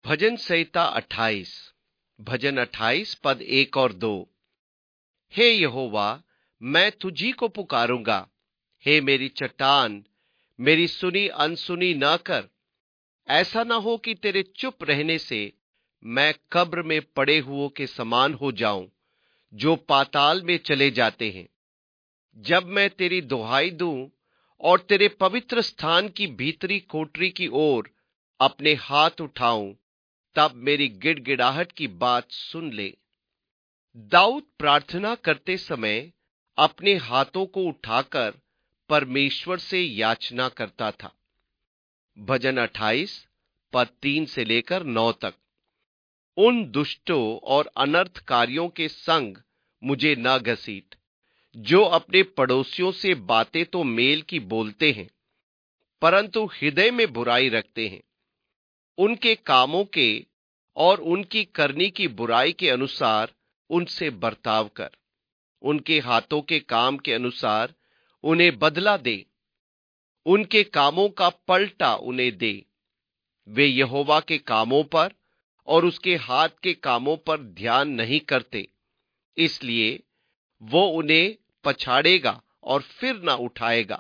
भजन संहिता 28। भजन 28 पद 1 और 2। हे यहोवा, मैं तुझी को पुकारूंगा। हे मेरी चट्टान, मेरी सुनी अनसुनी न कर। ऐसा न हो कि तेरे चुप रहने से मैं कब्र में पड़े हुओं के समान हो जाऊं, जो पाताल में चले जाते हैं। जब मैं तेरी दुहाई दूं और तेरे पवित्र स्थान की भीतरी कोठरी की ओर अपने हाथ उठाऊं, तब मेरी गिड़गिड़ाहट की बात सुन ले। दाऊद प्रार्थना करते समय अपने हाथों को उठाकर परमेश्वर से याचना करता था। भजन 28 पद 3 से लेकर 9 तक। उन दुष्टों और अनर्थकारियों के संग मुझे न घसीट, जो अपने पड़ोसियों से बातें तो मेल की बोलते हैं, परंतु हृदय में बुराई रखते हैं। उनके कामों के और उनकी करनी की बुराई के अनुसार उनसे बर्ताव कर। उनके हाथों के काम के अनुसार उन्हें बदला दे। उनके कामों का पलटा उन्हें दे। वे यहोवा के कामों पर और उसके हाथ के कामों पर ध्यान नहीं करते, इसलिए वो उन्हें पछाड़ेगा और फिर न उठाएगा।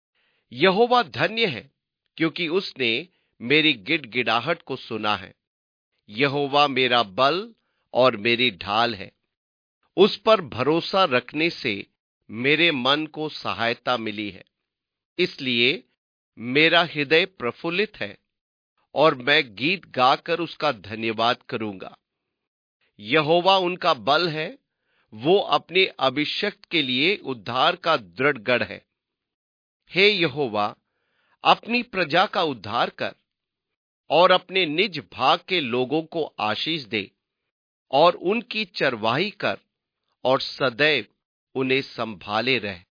यहोवा धन्य है, क्योंकि उसने मेरी गिड़गिड़ाहट को सुना है। यहोवा मेरा बल और मेरी ढाल है। उस पर भरोसा रखने से मेरे मन को सहायता मिली है। इसलिए मेरा हृदय प्रफुल्लित है और मैं गीत गाकर उसका धन्यवाद करूंगा। यहोवा उनका बल है, वो अपने अभिषिक्त के लिए उद्धार का दृढ़ गढ़ है। हे यहोवा, अपनी प्रजा का उद्धार कर और अपने निज भाग के लोगों को आशीष दे और उनकी चरवाही कर और सदैव उन्हें संभाले रह।